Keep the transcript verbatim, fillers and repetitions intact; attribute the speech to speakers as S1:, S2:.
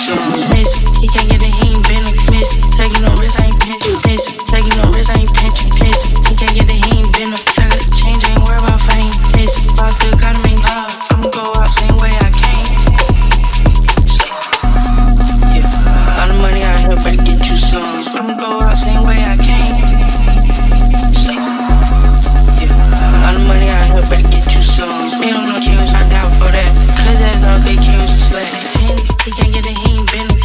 S1: some. Missy, he can't get it, he ain't been a missy. Taking no risks, I ain't pinching. Missy, taking no risks, I ain't pinching. Missy, he can't get it, he ain't been a I got the change, ain't worried about fame. Missy, but I still gotta maintain. I'ma go out same way I came. Yeah, a lot of money out here, better get you some. I'ma go out same way I came. Yeah, a lot of money out here, better get you some. Me don't know Kim's, I doubt for that. Cause that's all good, Kim's a slut. He can't get it, he ain't been